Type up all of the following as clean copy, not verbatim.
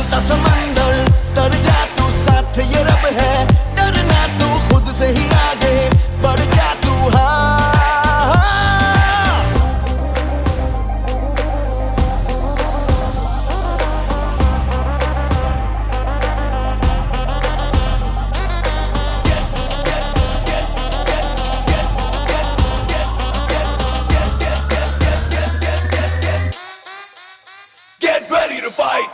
छोटा समंदर, डर जा तू, साथ ये रब है, डरना तू खुद से ही, आगे बढ़ जा तू। Get ready to fight!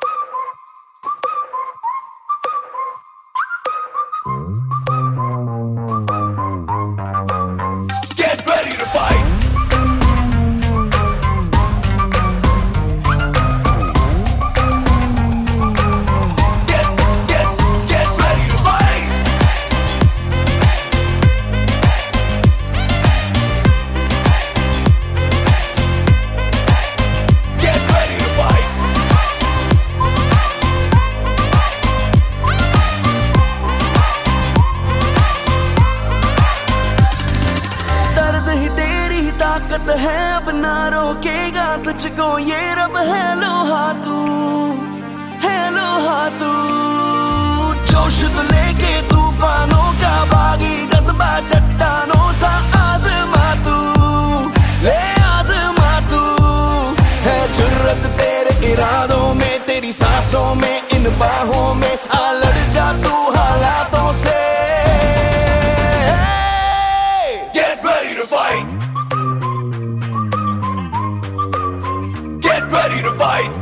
Get ready to fight! Get ready to fight! Get ready to fight! दर्द ही तेरी ही ताकत है, अब ना रोकेगा तुझको ये रब है। लोहा तू है, लोहा तू, जोश तो लेके तूफानों का बागी, जज्बा चट्टानों सा आजमा तू, ले आजमा तू। है जुर्रत तेरे इरादों में, तेरी सांसों में, इन बाहों में, आ लड़ जा तू हालातों से। Get ready to fight! Get ready to fight!